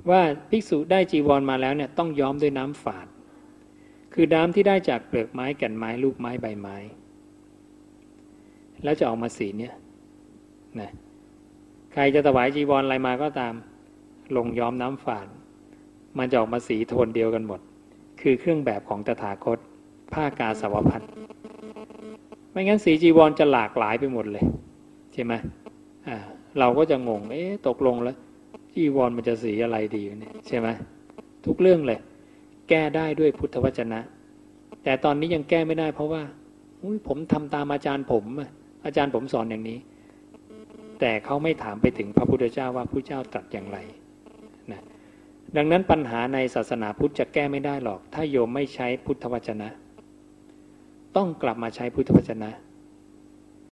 ว่าภิกษุได้จีวรมาแล้วเนี่ยต้องย้อมด้วยน้ำฝาดคือน้ำที่ได้จากเปลือกไม้แก่นไม้ลูกไม้ใบไม้แล้วจะออกมาสีเนี่ยนะใครจะถวายจีวรอะไรมาก็ตามลงย้อมน้ำฝาดมันจะออกมาสีโทนเดียวกันหมดคือเครื่องแบบของตถาคตผ้ากาสาวพัสต์ไม่งั้นสีจีวรจะหลากหลายไปหมดเลยใช่ไหมเราก็จะงงตกลงแล้วจีวรมันจะสีอะไรดีเนี่ยใช่ไหมทุกเรื่องเลยแก้ได้ด้วยพุทธวจนะแต่ตอนนี้ยังแก้ไม่ได้เพราะว่าผมทำตามอาจารย์ผมอาจารย์ผมสอนอย่างนี้แต่เขาไม่ถามไปถึงพระพุทธเจ้าว่าพระเจ้าตรัสอย่างไรนะดังนั้นปัญหาในศาสนาพุทธจะแก้ไม่ได้หรอกถ้าโยมไม่ใช้พุทธวจนะต้องกลับมาใช้พุทธวจนะ